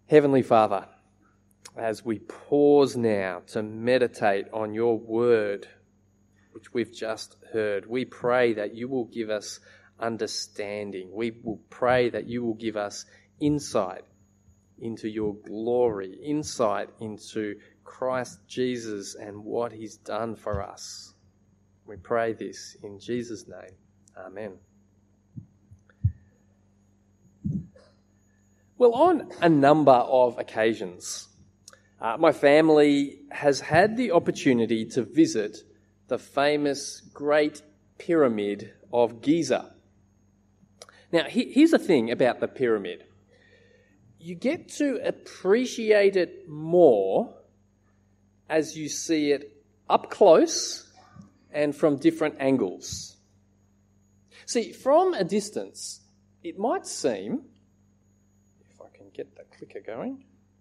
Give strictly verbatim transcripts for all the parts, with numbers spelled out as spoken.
Heavenly Father, as we pause now to meditate on your word, which we've just heard, we pray that you will give us understanding. We will pray that you will give us insight into your glory, insight into Christ Jesus and what he's done for us. We pray this in Jesus' name. Amen. Well, on a number of occasions, uh, my family has had the opportunity to visit the famous Great Pyramid of Giza. Now, he, here's the thing about the pyramid. You get to appreciate it more as you see it up close and from different angles. See, from a distance, it might seem, if I can get the clicker going,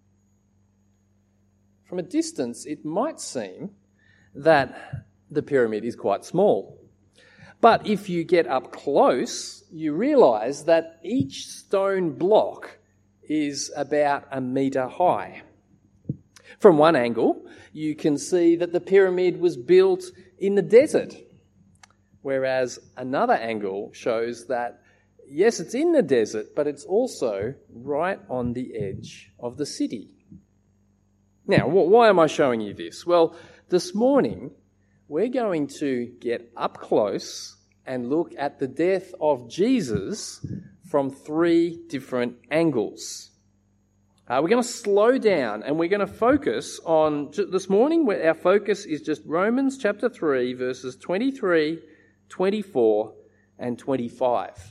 from a distance, it might seem that the pyramid is quite small. But if you get up close, you realise that each stone block is about a metre high. From one angle, you can see that the pyramid was built in the desert, whereas another angle shows that, yes, it's in the desert, but it's also right on the edge of the city. Now, why am I showing you this? Well, this morning, we're going to get up close and look at the death of Jesus from three different angles. Uh, we're going to slow down and we're going to focus on, this morning our focus is just Romans chapter three, verses twenty-three, twenty-four and twenty-five.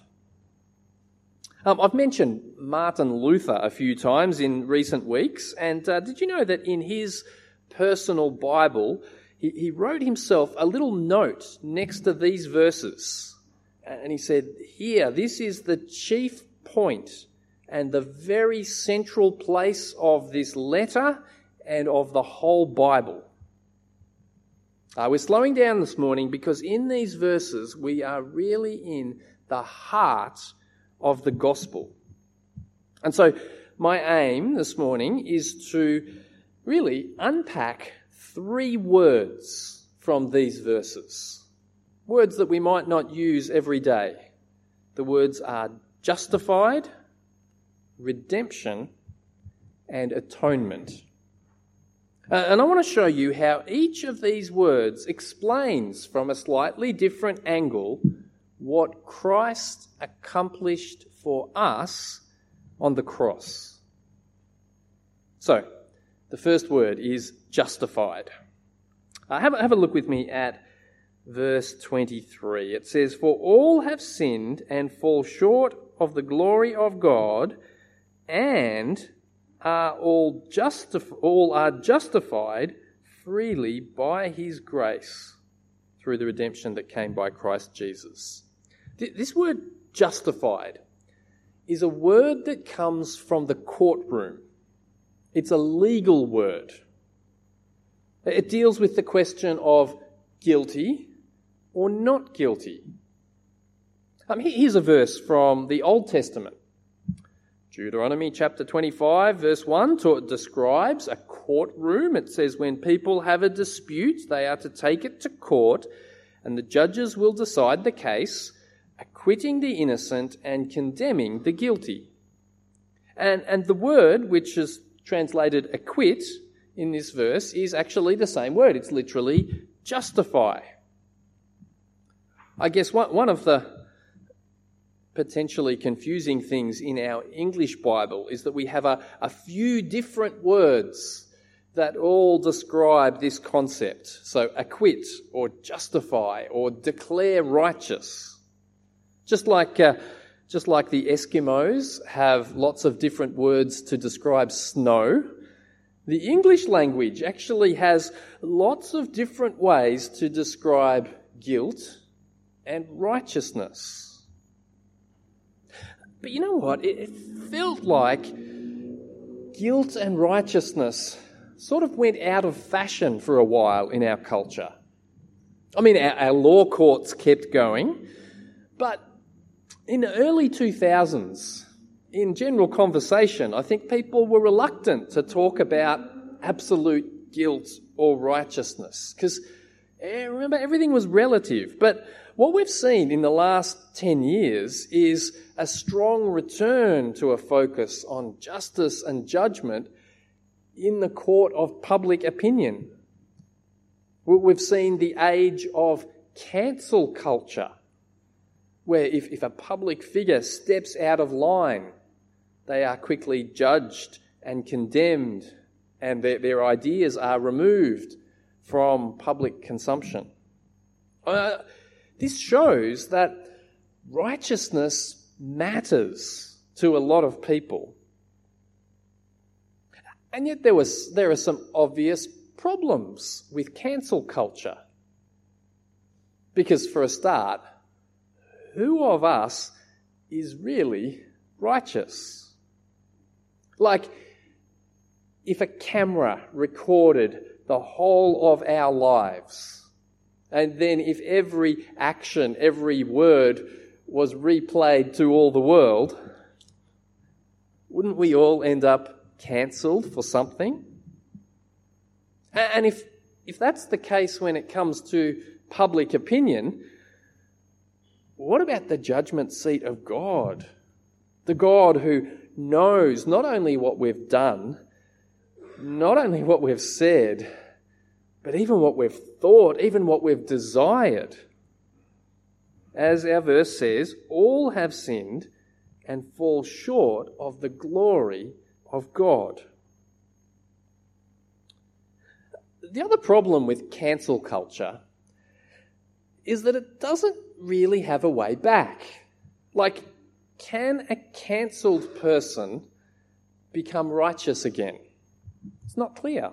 Um, I've mentioned Martin Luther a few times in recent weeks, and uh, did you know that in his personal Bible, he, he wrote himself a little note next to these verses, and he said, here, this is the chief point and the very central place of this letter and of the whole Bible. Uh, we're slowing down this morning because in these verses we are really in the heart of the gospel. And so my aim this morning is to really unpack three words from these verses. Words that we might not use every day. The words are justified, redemption, and atonement. Uh, and I want to show you how each of these words explains from a slightly different angle what Christ accomplished for us on the cross. So, the first word is justified. Uh, have, have a look with me at verse twenty-three. It says, "For all have sinned and fall short of the glory of God, and are all justif- all are justified freely by his grace through the redemption that came by Christ Jesus." This word justified is a word that comes from the courtroom. It's a legal word. It deals with the question of guilty or not guilty. Um, here's a verse from the Old Testament. Deuteronomy chapter twenty-five, verse one, describes a courtroom. It says when people have a dispute, they are to take it to court, and the judges will decide the case, acquitting the innocent and condemning the guilty. And, and the word, which is translated acquit in this verse, is actually the same word. It's literally justify. I guess one, one of the potentially confusing things in our English Bible is that we have a, a few different words that all describe this concept. So acquit or justify or declare righteous. Just like uh, just like the Eskimos have lots of different words to describe snow, the English language actually has lots of different ways to describe guilt and righteousness. But you know what? It felt like guilt and righteousness sort of went out of fashion for a while in our culture. I mean, our, our law courts kept going, but in the early two thousands, in general conversation, I think people were reluctant to talk about absolute guilt or righteousness because, remember, everything was relative. But what we've seen in the last ten years is a strong return to a focus on justice and judgment in the court of public opinion. We've seen the age of cancel culture, where if, if a public figure steps out of line, they are quickly judged and condemned, and their, their ideas are removed from public consumption. Uh, this shows that righteousness matters to a lot of people. And yet there was there are some obvious problems with cancel culture. Because for a start, who of us is really righteous? Like, if a camera recorded the whole of our lives, and then if every action, every word was replayed to all the world, wouldn't we all end up cancelled for something? And if if that's the case when it comes to public opinion, what about the judgment seat of God? The God who knows not only what we've done, not only what we've said, but even what we've thought, even what we've desired. As our verse says, all have sinned and fall short of the glory of God. The other problem with cancel culture is that it doesn't really have a way back. Like, can a cancelled person become righteous again? It's not clear.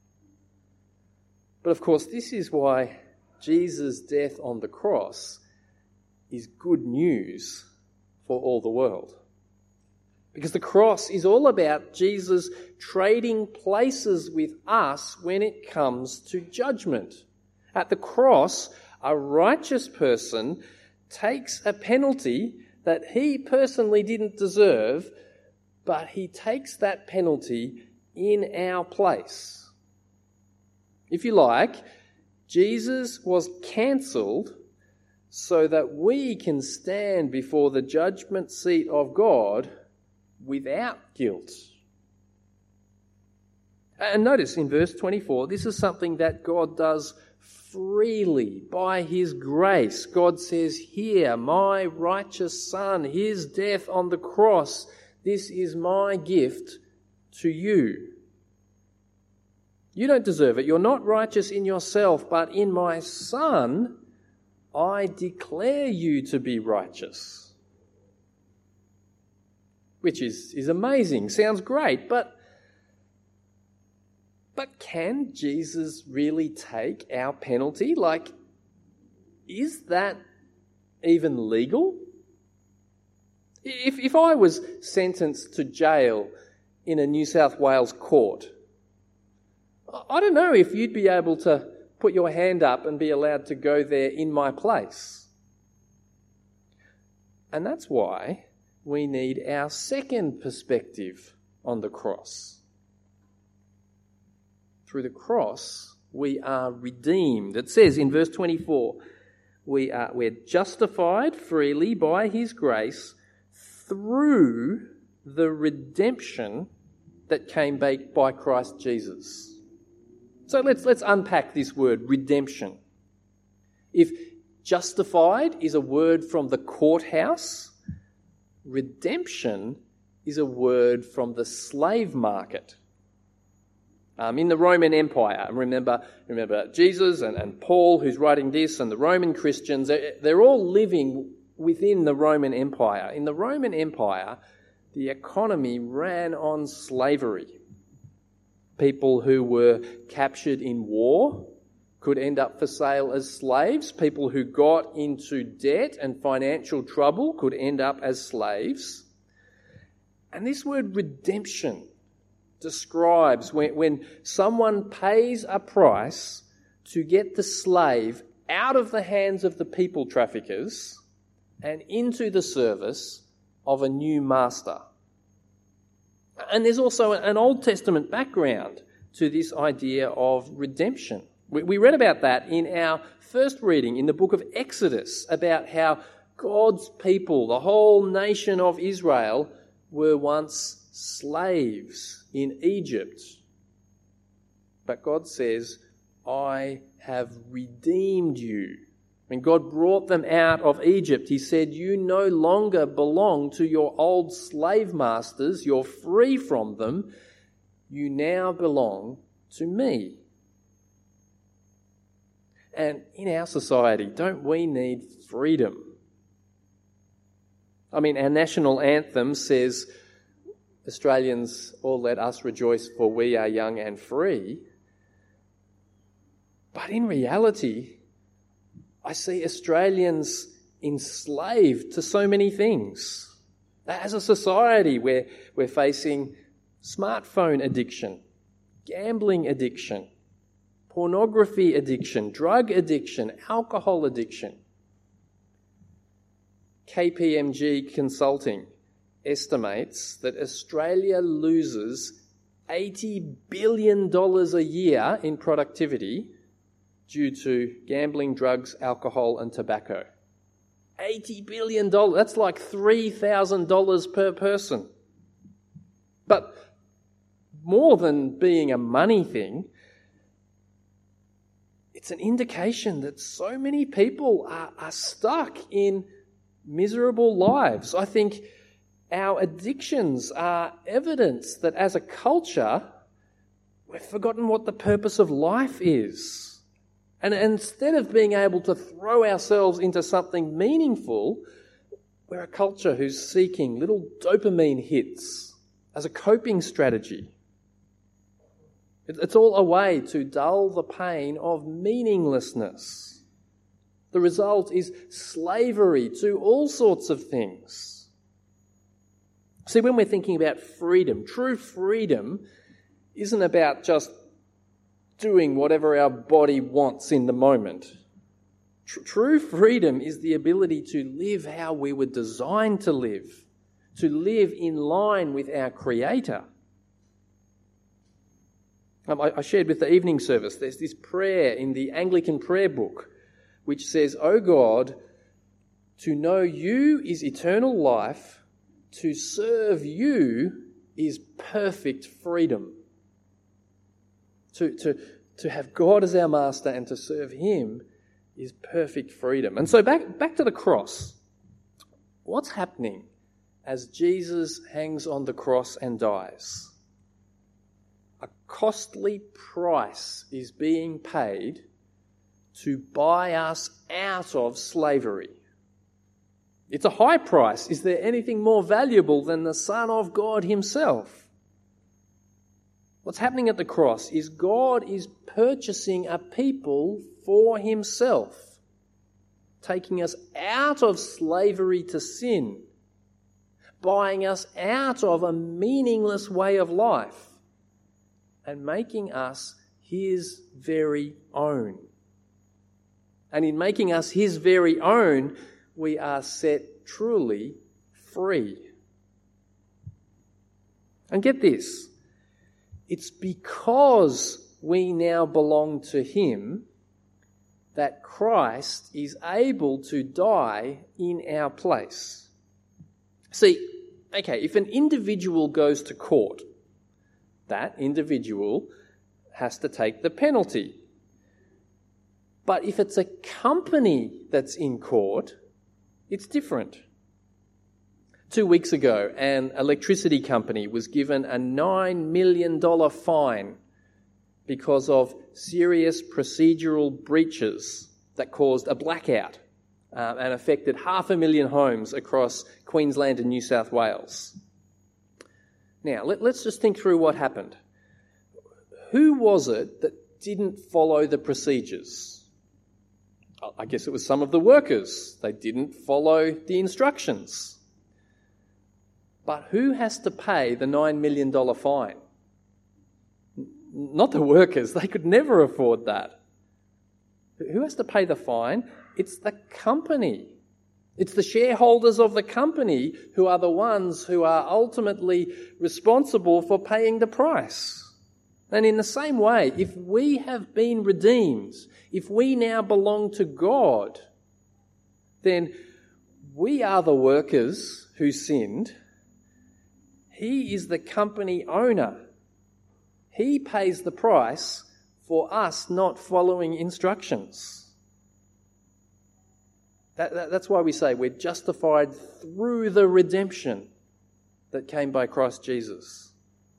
But of course, this is why Jesus' death on the cross is good news for all the world. Because the cross is all about Jesus trading places with us when it comes to judgment. At the cross, a righteous person takes a penalty that he personally didn't deserve, but he takes that penalty in our place. If you like, Jesus was cancelled so that we can stand before the judgment seat of God without guilt. And notice in verse twenty-four, this is something that God does freely by his grace. God says, "Here, my righteous Son, his death on the cross, this is my gift to you. You don't deserve it. You're not righteous in yourself, but in my Son, I declare you to be righteous." Which is, is amazing, sounds great, but, but can Jesus really take our penalty? Like, is that even legal? If, if I was sentenced to jail in a New South Wales court, I don't know if you'd be able to put your hand up and be allowed to go there in my place. And that's why we need our second perspective on the cross. Through the cross, we are redeemed. It says in verse twenty-four, we are, we're justified freely by his grace through the redemption that came by Christ Jesus. So let's, let's unpack this word, redemption. If justified is a word from the courthouse, redemption is a word from the slave market. Um, in the Roman Empire, remember, remember Jesus and, and Paul, who's writing this, and the Roman Christians, they're, they're all living within the Roman Empire. In the Roman Empire, the economy ran on slavery. People who were captured in war could end up for sale as slaves. People who got into debt and financial trouble could end up as slaves. And this word redemption describes when, when someone pays a price to get the slave out of the hands of the people traffickers and into the service of a new master. And there's also an Old Testament background to this idea of redemption. We read about that in our first reading in the book of Exodus, about how God's people, the whole nation of Israel, were once slaves in Egypt. But God says, I have redeemed you. When God brought them out of Egypt, he said, you no longer belong to your old slave masters. You're free from them. You now belong to me. And in our society, don't we need freedom? I mean, our national anthem says, Australians, all let us rejoice, for we are young and free. But in reality, I see Australians enslaved to so many things. As a society, we're, we're facing smartphone addiction, gambling addiction, pornography addiction, drug addiction, alcohol addiction. K P M G Consulting estimates that Australia loses eighty billion dollars a year in productivity due to gambling, drugs, alcohol and tobacco. eighty billion dollars, that's like three thousand dollars per person. But more than being a money thing, it's an indication that so many people are, are stuck in miserable lives. I think our addictions are evidence that as a culture, we've forgotten what the purpose of life is. And instead of being able to throw ourselves into something meaningful, we're a culture who's seeking little dopamine hits as a coping strategy. It's all a way to dull the pain of meaninglessness. The result is slavery to all sorts of things. See, when we're thinking about freedom, true freedom isn't about just doing whatever our body wants in the moment. Tr- true freedom is the ability to live how we were designed to live, to live in line with our Creator. Um, I, I shared with the evening service, there's this prayer in the Anglican prayer book which says, O God, to know you is eternal life, to serve you is perfect freedom. To, to, to have God as our master and to serve him is perfect freedom. And so back, back to the cross. What's happening as Jesus hangs on the cross and dies? A costly price is being paid to buy us out of slavery. It's a high price. Is there anything more valuable than the Son of God himself? What's happening at the cross is God is purchasing a people for himself, taking us out of slavery to sin, buying us out of a meaningless way of life, and making us his very own. And in making us his very own, we are set truly free. And get this, it's because we now belong to him that Christ is able to die in our place. See, okay, if an individual goes to court, that individual has to take the penalty. But if it's a company that's in court, it's different. Two weeks ago, an electricity company was given a nine million dollars fine because of serious procedural breaches that caused a blackout uh, and affected half a million homes across Queensland and New South Wales. Now, let, let's just think through what happened. Who was it that didn't follow the procedures? I guess it was some of the workers. They didn't follow the instructions. But who has to pay the nine million dollars fine? Not the workers. They could never afford that. Who has to pay the fine? It's the company. It's the shareholders of the company who are the ones who are ultimately responsible for paying the price. And in the same way, if we have been redeemed, if we now belong to God, then we are the workers who sinned. He is the company owner. He pays the price for us not following instructions. That, that, that's why we say we're justified through the redemption that came by Christ Jesus.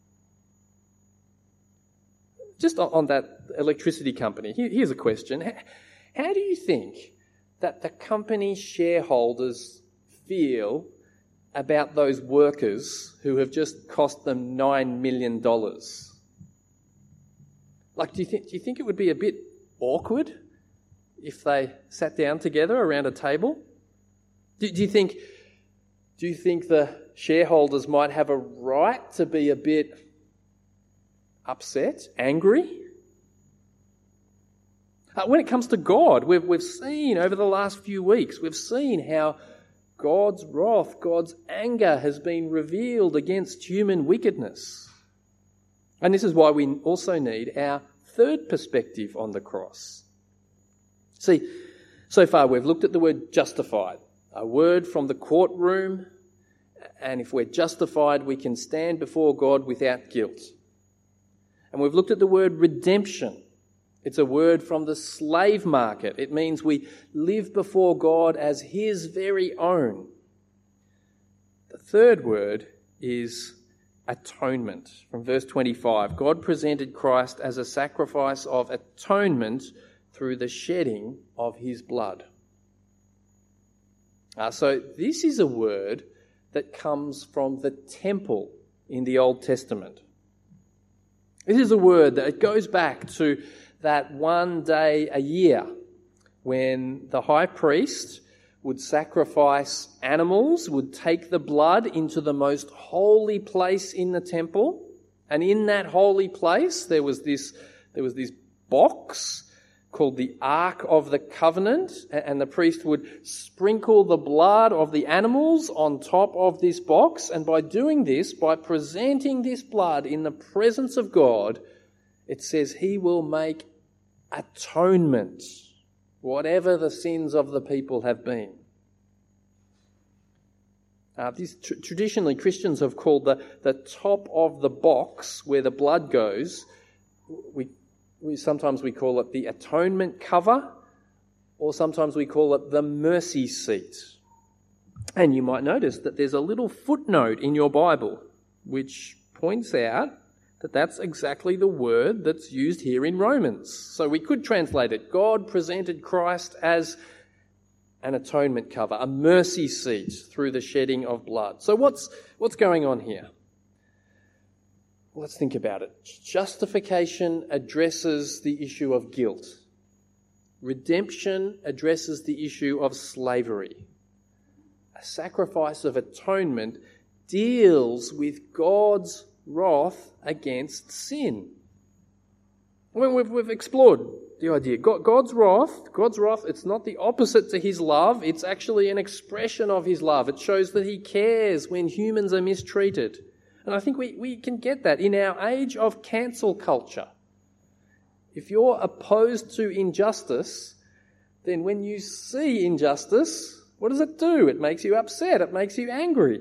Just on, on that electricity company, here, here's a question. How, how do you think that the company shareholders feel about those workers who have just cost them nine million dollars? Like, do you think, do you think it would be a bit awkward if they sat down together around a table? Do, do you think do you think the shareholders might have a right to be a bit upset, angry? Uh, when it comes to God, we've we've seen over the last few weeks, we've seen how God's wrath, God's anger has been revealed against human wickedness. And this is why we also need our third perspective on the cross. See, so far we've looked at the word justified, a word from the courtroom, and if we're justified, we can stand before God without guilt. And we've looked at the word redemption. It's a word from the slave market. It means we live before God as His very own. The third word is atonement. From verse twenty-five, God presented Christ as a sacrifice of atonement through the shedding of His blood. Uh, so this is a word that comes from the temple in the Old Testament. This is a word that it goes back to that one day a year when the high priest would sacrifice animals, would take the blood into the most holy place in the temple, and in that holy place there was this there was this box called the Ark of the Covenant, and the priest would sprinkle the blood of the animals on top of this box, and by doing this, by presenting this blood in the presence of God, it says He will make atonement, whatever the sins of the people have been. Uh, this tr- traditionally, Christians have called the, the top of the box where the blood goes, we We, sometimes we call it the atonement cover, or sometimes we call it the mercy seat. And you might notice that there's a little footnote in your Bible which points out that that's exactly the word that's used here in Romans. So we could translate it, God presented Christ as an atonement cover, a mercy seat through the shedding of blood. So what's what's going on here? Let's think about it. Justification addresses the issue of guilt. Redemption addresses the issue of slavery. A sacrifice of atonement deals with God's wrath against sin. When we've, we've explored the idea, God, God's wrath, God's wrath, it's not the opposite to His love. It's actually an expression of His love. It shows that He cares when humans are mistreated. And I think we, we can get that in our age of cancel culture. If you're opposed to injustice, then when you see injustice, what does it do? It makes you upset. It makes you angry.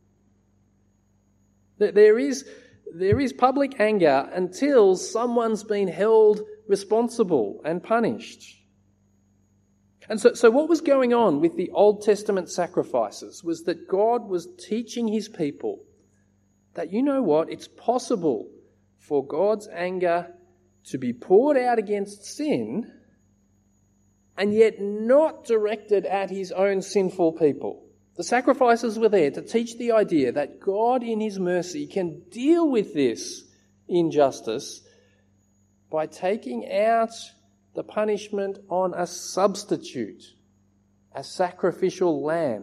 There is, there is public anger until someone's been held responsible and punished. And so, so what was going on with the Old Testament sacrifices was that God was teaching His people that, you know what, it's possible for God's anger to be poured out against sin and yet not directed at His own sinful people. The sacrifices were there to teach the idea that God in His mercy can deal with this injustice by taking out the punishment on a substitute, a sacrificial lamb.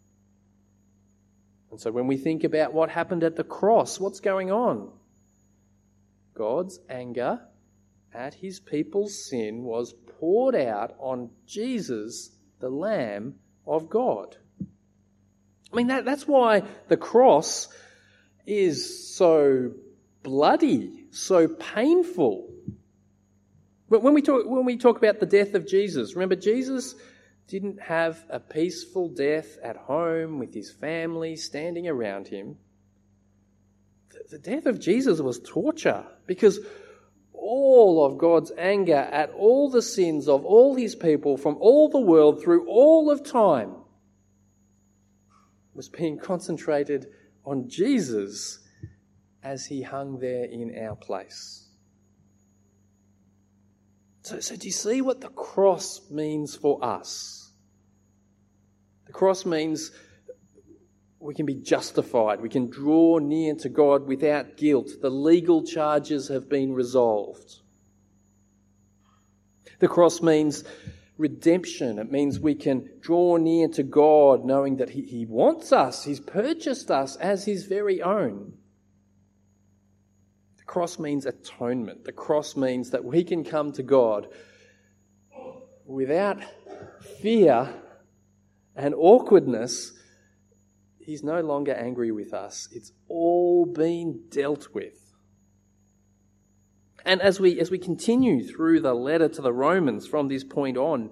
And so when we think about what happened at the cross, what's going on? God's anger at His people's sin was poured out on Jesus, the Lamb, of God. I mean, that, that's why the cross is so bloody, so painful. When we talk, when we talk about the death of Jesus, remember, Jesus didn't have a peaceful death at home with his family standing around him. The death of Jesus was torture, because all of God's anger at all the sins of all his people from all the world through all of time was being concentrated on Jesus as he hung there in our place. So, so do you see what the cross means for us? The cross means we can be justified. We can draw near to God without guilt. The legal charges have been resolved. The cross means redemption. It means we can draw near to God knowing that he, he wants us. He's purchased us as his very own. The cross means atonement. The cross means that we can come to God without fear and awkwardness. He's no longer angry with us. It's all been dealt with. And as we as we continue through the letter to the Romans from this point on,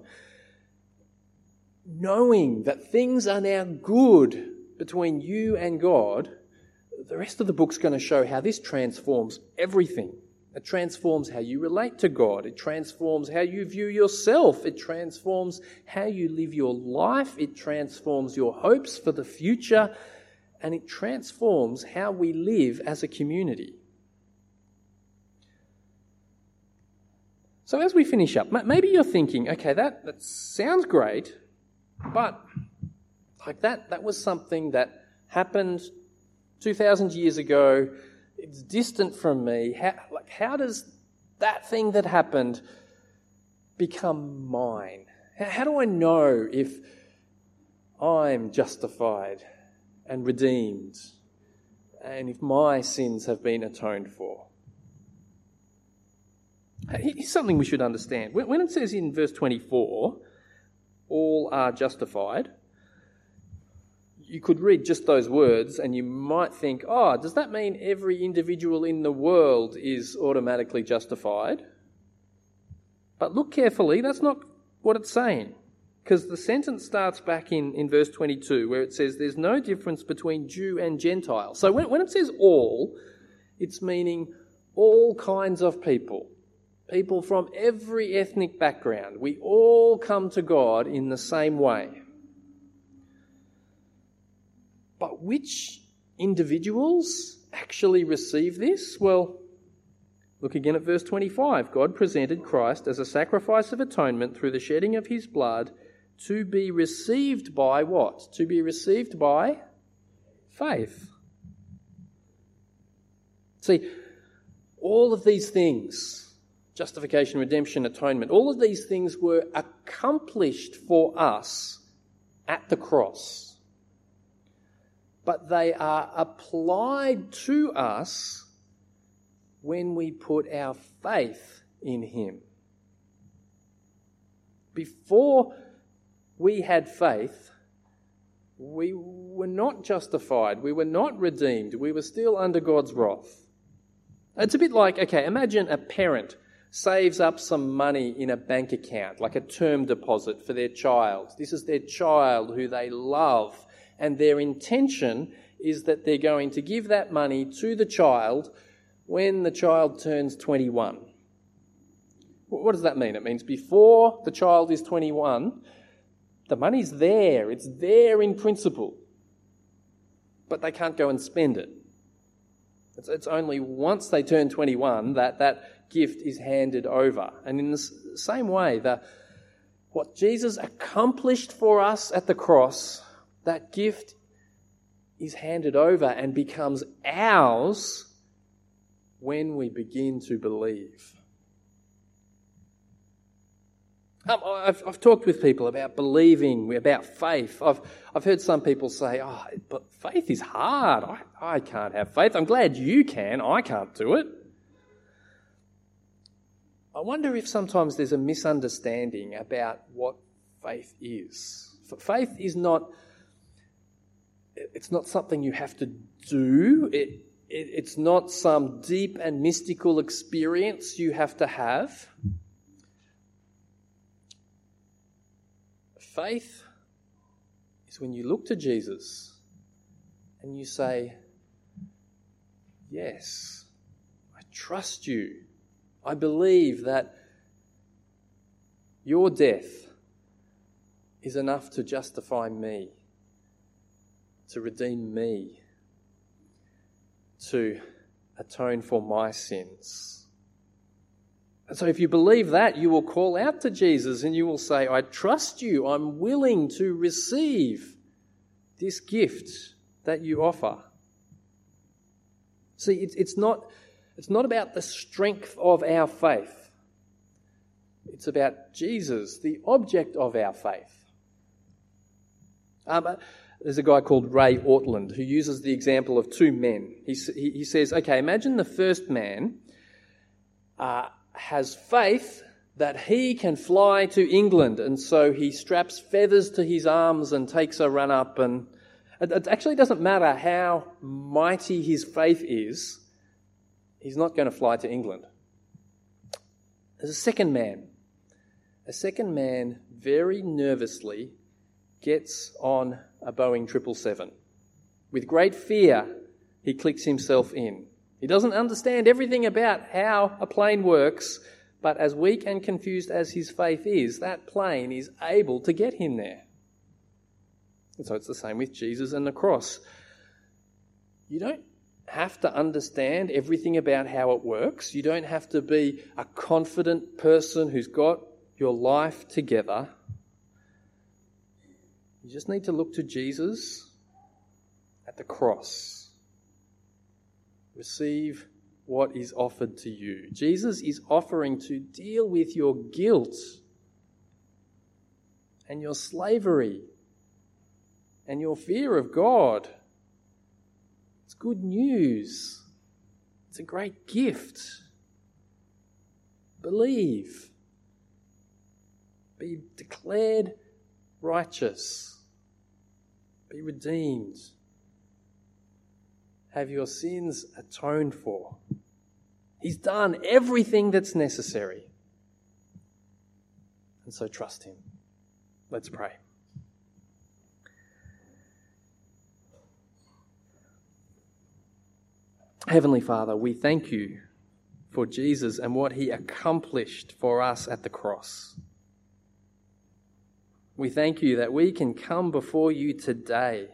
knowing that things are now good between you and God, the rest of the book's going to show how this transforms everything. It transforms how you relate to God. It transforms how you view yourself. It transforms how you live your life. It transforms your hopes for the future. And it transforms how we live as a community. So as we finish up, maybe you're thinking, okay, that, that sounds great, but like that, that was something that happened two thousand years ago. It's distant from me. How, like, how does that thing that happened become mine? How, how do I know if I'm justified and redeemed and if my sins have been atoned for? Here's something we should understand. When it says in verse twenty-four, all are justified, you could read just those words and you might think, oh, does that mean every individual in the world is automatically justified? But look carefully, that's not what it's saying. Because the sentence starts back in, in verse twenty-two where it says there's no difference between Jew and Gentile. So when, when it says all, it's meaning all kinds of people. People from every ethnic background. We all come to God in the same way. But which individuals actually receive this? Well, look again at verse twenty-five. God presented Christ as a sacrifice of atonement through the shedding of his blood to be received by what? To be received by faith. See, all of these things, justification, redemption, atonement, all of these things were accomplished for us at the cross. But they are applied to us when we put our faith in him. Before we had faith, we were not justified. We were not redeemed. We were still under God's wrath. It's a bit like, okay, imagine a parent saves up some money in a bank account, like a term deposit for their child. This is their child who they love, and their intention is that they're going to give that money to the child when the child turns twenty-one. What does that mean? It means before the child is twenty-one, the money's there. It's there in principle. But they can't go and spend it. It's, it's only once they turn twenty-one that that gift is handed over. And in the same way, the, what Jesus accomplished for us at the cross, that gift is handed over and becomes ours when we begin to believe. Um, I've, I've talked with people about believing, about faith. I've I've heard some people say, oh, but faith is hard. I, I can't have faith. I'm glad you can. I can't do it. I wonder if sometimes there's a misunderstanding about what faith is. F- Faith is not, it's not something you have to do. It, it, it's not some deep and mystical experience you have to have. Faith is when you look to Jesus and you say, yes, I trust you. I believe that your death is enough to justify me, to redeem me, to atone for my sins. And so if you believe that, you will call out to Jesus and you will say, I trust you. I'm willing to receive this gift that you offer. See, it's, it's not, it's not about the strength of our faith. It's about Jesus, the object of our faith. Um, there's a guy called Ray Ortland who uses the example of two men. He, he, he says, okay, imagine the first man uh, has faith that he can fly to England, and so he straps feathers to his arms and takes a run up, and it, it actually doesn't matter how mighty his faith is, he's not going to fly to England. There's a second man. A second man very nervously gets on a Boeing triple seven. With great fear, he clicks himself in. He doesn't understand everything about how a plane works, but as weak and confused as his faith is, that plane is able to get him there. And so it's the same with Jesus and the cross. You don't have to understand everything about how it works. You don't have to be a confident person who's got your life together. You just need to look to Jesus at the cross. Receive what is offered to you. Jesus is offering to deal with your guilt and your slavery and your fear of God. It's good news. It's a great gift. Believe. Be declared righteous. Be redeemed. Have your sins atoned for. He's done everything that's necessary. And so trust him. Let's pray. Heavenly Father, we thank you for Jesus and what he accomplished for us at the cross. We thank you that we can come before you today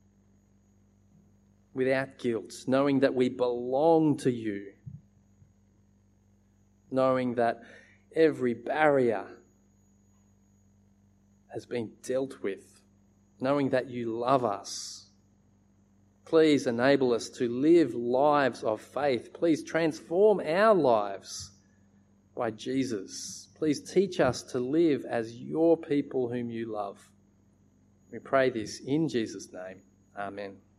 without guilt, knowing that we belong to you, knowing that every barrier has been dealt with, knowing that you love us. Please enable us to live lives of faith. Please transform our lives by Jesus. Please teach us to live as your people whom you love. We pray this in Jesus' name. Amen.